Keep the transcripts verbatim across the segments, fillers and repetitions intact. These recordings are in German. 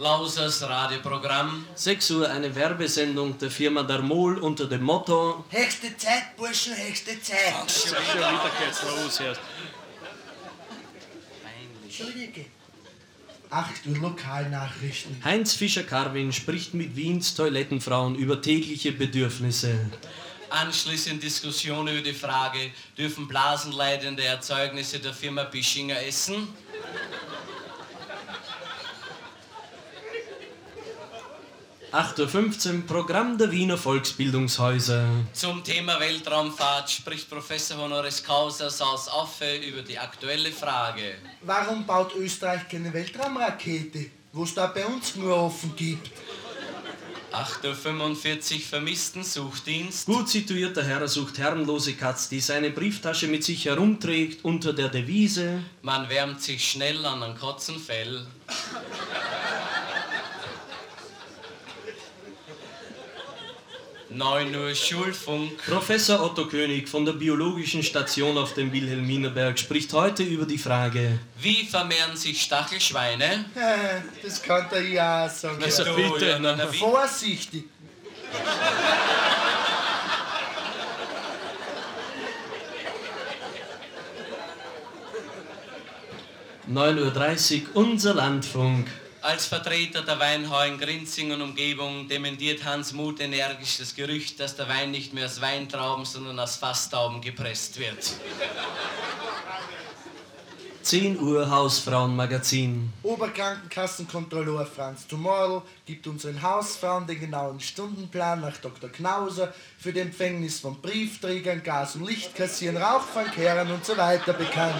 Lausers Radioprogramm. sechs Uhr eine Werbesendung der Firma Darmol unter dem Motto Höchste Zeit, Burschen, höchste Zeit. Ach, schon wieder geht's los erst. Entschuldige. acht Uhr Lokalnachrichten. Heinz Fischer-Karwin spricht mit Wiens Toilettenfrauen über tägliche Bedürfnisse. Anschließend Diskussion über die Frage, dürfen blasenleitende Erzeugnisse der Firma Bischinger essen? acht Uhr fünfzehn Programm der Wiener Volksbildungshäuser. Zum Thema Weltraumfahrt spricht Professor Honoris Causa Saus Affe über die aktuelle Frage. Warum baut Österreich keine Weltraumrakete, wo es da bei uns nur offen gibt? acht Uhr fünfundvierzig Vermissten-Suchdienst. Gut situierter Herr sucht herrenlose Katz, die seine Brieftasche mit sich herumträgt unter der Devise: Man wärmt sich schnell an einem Kotzenfell. neun Uhr Schulfunk. Professor Otto König von der Biologischen Station auf dem Wilhelminerberg spricht heute über die Frage: Wie vermehren sich Stachelschweine? Das kann der ja sagen. Also Ja. bitte, ja, na, na, wie? Vorsichtig. neun Uhr dreißig unser Landfunk. Als Vertreter der Weinhau in Grinzing und Umgebung dementiert Hans Muth energisch das Gerücht, dass der Wein nicht mehr aus Weintrauben, sondern aus Fasstauben gepresst wird. zehn Uhr Hausfrauenmagazin. Oberkrankenkassenkontrolleur Franz Tomorrow gibt unseren Hausfrauen den genauen Stundenplan nach Doktor Knauser für die Empfängnis von Briefträgern, Gas- und Lichtkassieren, Rauchfangkehrern und so weiter bekannt.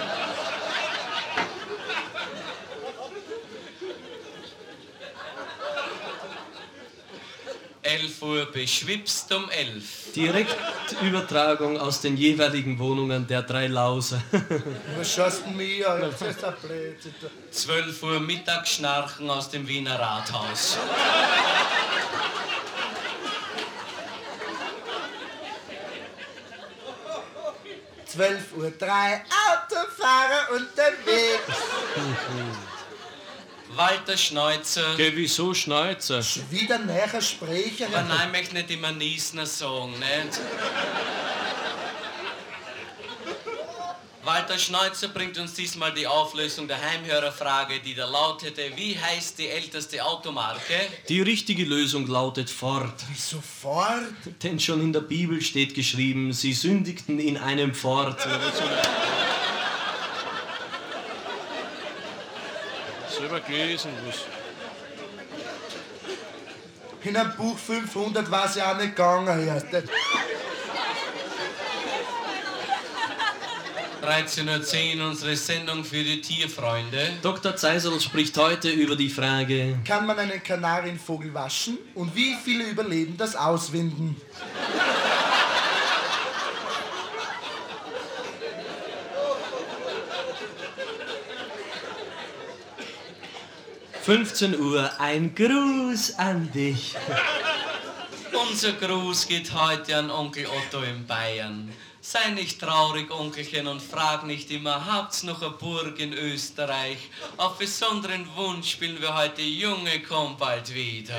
elf Uhr beschwipst um elf. Direktübertragung aus den jeweiligen Wohnungen der drei Lauser. Was schaust du mir an? Jetzt ist der Blödsinn. zwölf Uhr Mittagsschnarchen aus dem Wiener Rathaus. zwölf Uhr drei Autofahrer unterwegs. Walter Schneuzer. Geh, wieso Schneuzer? Wieder näher Sprecher. Aber nein, ich möchte nicht immer Niesner sagen, nicht? Walter Schneuzer bringt uns diesmal die Auflösung der Heimhörerfrage, die da lautete: Wie heißt die älteste Automarke? Die richtige Lösung lautet Ford. Wieso Ford? Denn schon in der Bibel steht geschrieben, sie sündigten in einem Ford. Selber gelesen, was? In einem Buch fünfhundert war es ja auch nicht gegangen. Ja. dreizehn Uhr zehn unsere Sendung für die Tierfreunde. Doktor Zeisel spricht heute über die Frage: Kann man einen Kanarienvogel waschen? Und wie viele überleben das Auswinden? fünfzehn Uhr, ein Gruß an dich. Unser Gruß geht heute an Onkel Otto in Bayern. Sei nicht traurig, Onkelchen, und frag nicht immer, habt's noch eine Burg in Österreich? Auf besonderen Wunsch spielen wir heute Junge, komm bald wieder.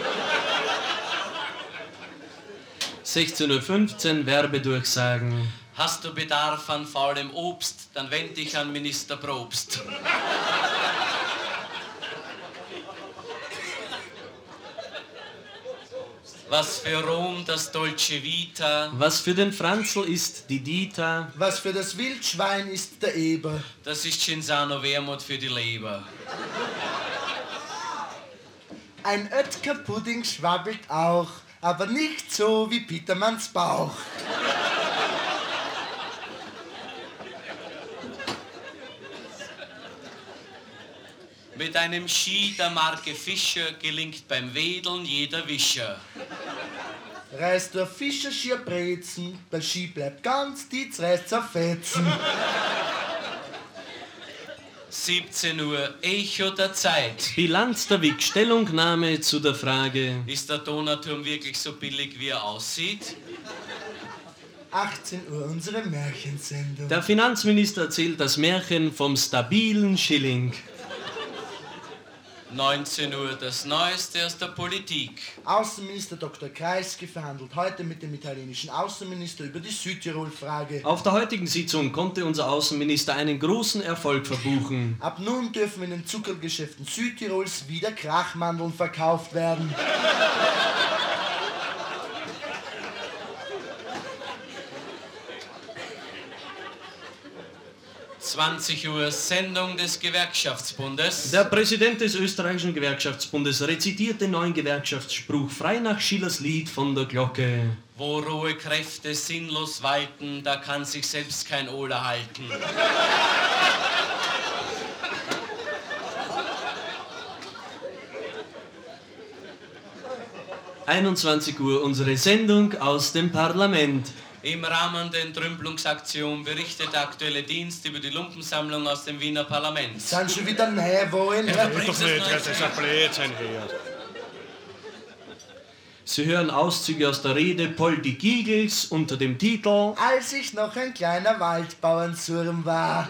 sechzehn Uhr fünfzehn Werbedurchsagen. Hast du Bedarf an faulem Obst, dann wend dich an Minister Probst. Was für Rom das Dolce Vita. Was für den Franzl ist die Dita. Was für das Wildschwein ist der Eber. Das ist Cinzano Wermut für die Leber. Ein Oetker-Pudding schwabbelt auch, aber nicht so wie Petermanns Bauch. Mit einem Ski der Marke Fischer gelingt beim Wedeln jeder Wischer. Reißt du auf Fischer schier Brezen, bei Ski bleibt ganz, die reißt auf Fetzen. siebzehn Uhr, Echo der Zeit. Bilanz der W I C, Stellungnahme zu der Frage: Ist der Donauturm wirklich so billig, wie er aussieht? achtzehn Uhr, unsere Märchensendung. Der Finanzminister erzählt das Märchen vom stabilen Schilling. neunzehn Uhr das Neueste aus der Politik. Außenminister Doktor Kreisky verhandelt heute mit dem italienischen Außenminister über die Südtirol-Frage. Auf der heutigen Sitzung konnte unser Außenminister einen großen Erfolg verbuchen. Ab nun dürfen in den Zuckergeschäften Südtirols wieder Krachmandeln verkauft werden. zwanzig Uhr Sendung des Gewerkschaftsbundes. Der Präsident des österreichischen Gewerkschaftsbundes rezitiert den neuen Gewerkschaftsspruch frei nach Schillers Lied von der Glocke. Wo rohe Kräfte sinnlos walten, da kann sich selbst kein Oler halten. einundzwanzig Uhr unsere Sendung aus dem Parlament. Im Rahmen der Entrümpelungsaktion berichtet der aktuelle Dienst über die Lumpensammlung aus dem Wiener Parlament. Sind schon wieder neue wollen? Ja, Ist doch nicht, das ist ein Blödsinn hier. Sie hören Auszüge aus der Rede Poldi Giegels unter dem Titel Als ich noch ein kleiner Waldbauernsurm war.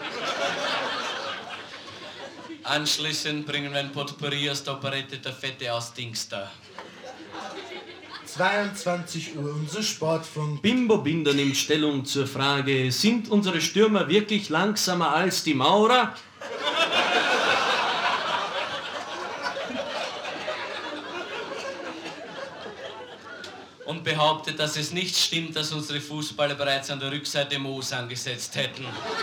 Anschließend bringen wir ein Potpourri aus der Operette Der Fette aus Dingster. zweiundzwanzig Uhr unser Sportfunk. Bimbo Binder nimmt Stellung zur Frage, sind unsere Stürmer wirklich langsamer als die Maurer? Und behauptet, dass es nicht stimmt, dass unsere Fußballer bereits an der Rückseite Moos angesetzt hätten.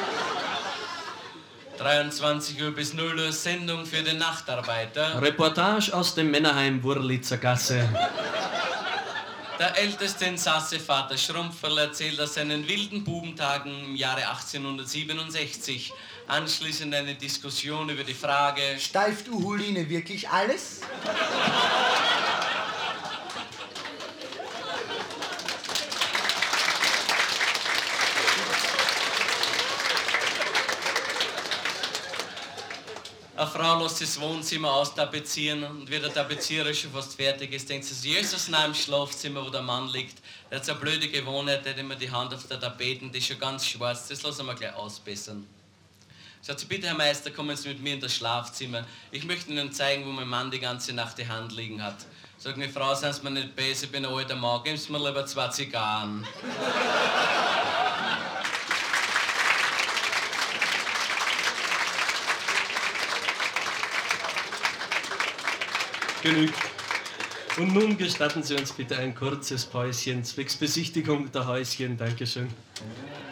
dreiundzwanzig Uhr bis null Uhr Sendung für den Nachtarbeiter. Reportage aus dem Männerheim Wurlitzer Gasse. Der älteste Insasse, Vater Schrumpferl, erzählt aus seinen wilden Bubentagen im Jahre achtzehnhundertsiebenundsechzig. Anschließend eine Diskussion über die Frage: Steift Uhuline wirklich alles? Eine Frau lässt das Wohnzimmer austapezieren und wie der Tapezierer schon fast fertig ist, denkt sie, Jesus nah im Schlafzimmer, wo der Mann liegt. Der hat so eine blöde Gewohnheit, der hat immer die Hand auf der Tapete, die ist schon ganz schwarz, das lassen wir gleich ausbessern. Sagt sie, bitte Herr Meister, kommen Sie mit mir in das Schlafzimmer. Ich möchte Ihnen zeigen, wo mein Mann die ganze Nacht die Hand liegen hat. Sagt mir, Frau, seien Sie mir nicht böse, ich bin ein alter Mann, geben Sie mir lieber zwei Zigarren. Genügt. Und nun gestatten Sie uns bitte ein kurzes Päuschen zwecks Besichtigung der Häuschen. Dankeschön.